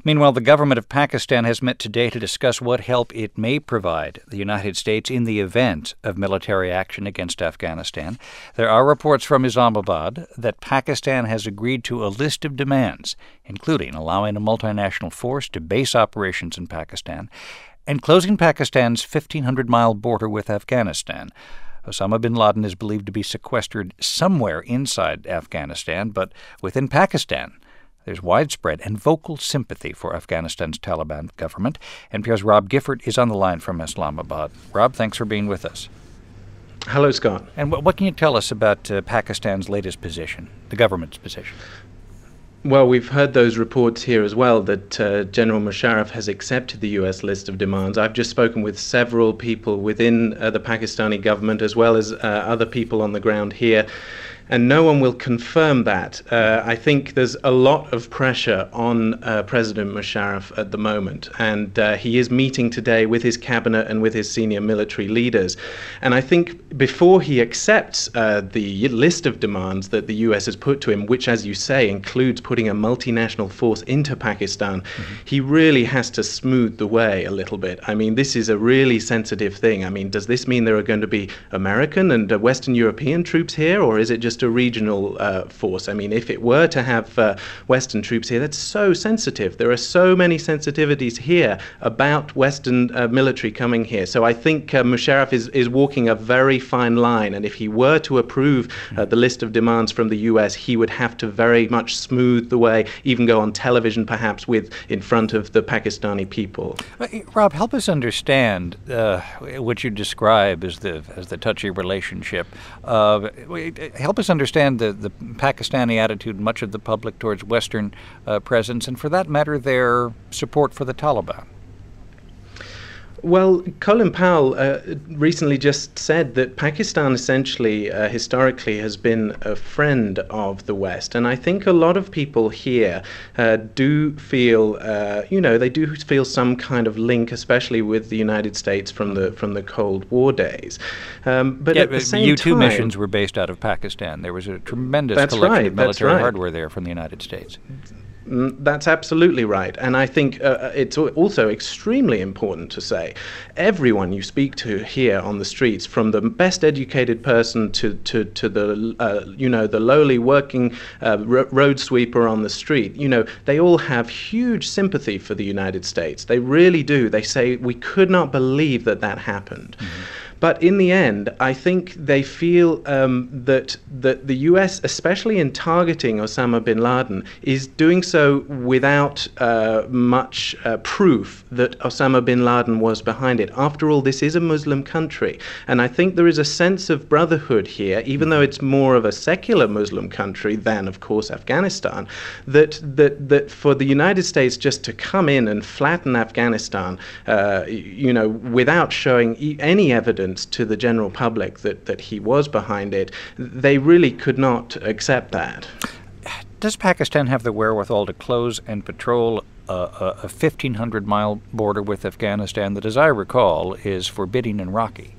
Meanwhile, the government of Pakistan has met today to discuss what help it may provide the United States in the event of military action against Afghanistan. There are reports from Islamabad that Pakistan has agreed to a list of demands, including allowing a multinational force to base operations in Pakistan and closing Pakistan's 1,500-mile border with Afghanistan. Osama bin Laden is believed to be sequestered somewhere inside Afghanistan, but within Pakistan, there's widespread and vocal sympathy for Afghanistan's Taliban government. NPR's Rob Gifford is on the line from Islamabad. Rob, thanks for being with us. Hello, Scott. And what can you tell us about Pakistan's latest position, the government's position? Well, we've heard those reports here as well that General Musharraf has accepted the U.S. list of demands. I've just spoken with several people within the Pakistani government as well as other people on the ground here, and no one will confirm that. I think there's a lot of pressure on President Musharraf at the moment, and he is meeting today with his cabinet and with his senior military leaders. And I think before he accepts the list of demands that the US has put to him, which, as you say, includes putting a multinational force into Pakistan, he really has to smooth the way a little bit. I mean, this is a really sensitive thing. I mean, does this mean there are going to be American and Western European troops here, or is it just a regional force? I mean, if it were to have Western troops here, that's so sensitive. There are so many sensitivities here about Western military coming here. So I think Musharraf is walking a very fine line, and if he were to approve the list of demands from the US, he would have to very much smooth the way, even go on television perhaps in front of the Pakistani people. Rob, help us understand what you describe as the touchy relationship. Help us understand the Pakistani attitude, much of the public towards Western presence, and for that matter, their support for the Taliban. Well, Colin Powell recently just said that Pakistan essentially, historically, has been a friend of the West. And I think a lot of people here do feel, they do feel some kind of link, especially with the United States from the Cold War days. But at the same U-2 time, missions were based out of Pakistan. There was a tremendous collection of military hardware there from the United States. That's absolutely right. And I think it's also extremely important to say everyone you speak to here on the streets, from the best educated person to the lowly working road sweeper on the street, they all have huge sympathy for the United States. They really do. They say, we could not believe that happened. Mm-hmm. But in the end, I think they feel that the U.S., especially in targeting Osama bin Laden, is doing so without much proof that Osama bin Laden was behind it. After all, this is a Muslim country. And I think there is a sense of brotherhood here, even though it's more of a secular Muslim country than, of course, Afghanistan, that for the United States just to come in and flatten Afghanistan, without showing any evidence to the general public that he was behind it, they really could not accept that. Does Pakistan have the wherewithal to close and patrol a 1,500-mile border with Afghanistan that, as I recall, is forbidding and rocky?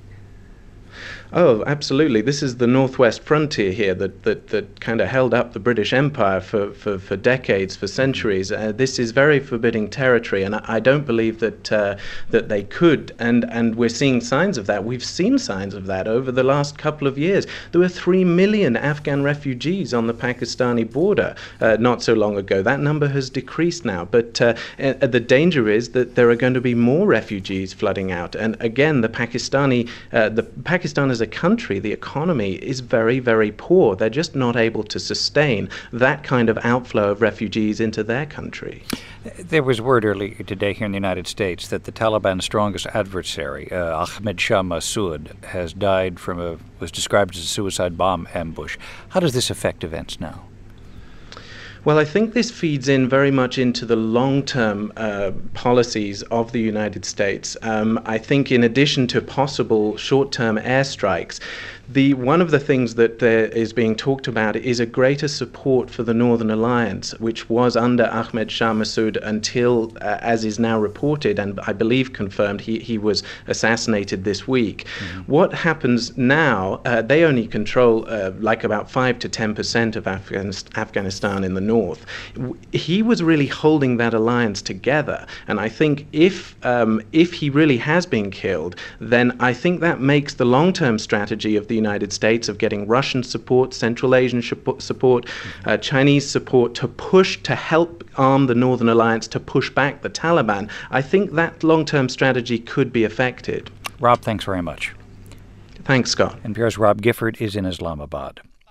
Oh, absolutely. This is the northwest frontier here that kind of held up the British Empire for decades, for centuries. This is very forbidding territory, and I don't believe that they could. And we're seeing signs of that. We've seen signs of that over the last couple of years. There were 3 million Afghan refugees on the Pakistani border not so long ago. That number has decreased now, but the danger is that there are going to be more refugees flooding out. And again, Pakistan as a country, the economy is very, very poor. They're just not able to sustain that kind of outflow of refugees into their country. There was word earlier today here in the United States that the Taliban's strongest adversary, Ahmed Shah Massoud, has died was described as a suicide bomb ambush. How does this affect events now? Well, I think this feeds in very much into the long-term policies of the United States. I think in addition to possible short-term airstrikes, One of the things that is being talked about is a greater support for the Northern Alliance, which was under Ahmed Shah Massoud until, as is now reported, and I believe confirmed, he was assassinated this week. Mm-hmm. What happens now, they only control like about 5 to 10% of Afghanistan in the north. He was really holding that alliance together, and I think if he really has been killed, then I think that makes the long-term strategy of the United States of getting Russian support, Central Asian support, Chinese support to help arm the Northern Alliance to push back the Taliban. I think that long-term strategy could be affected. Rob, thanks very much. Thanks, Scott. NPR's Rob Gifford is in Islamabad.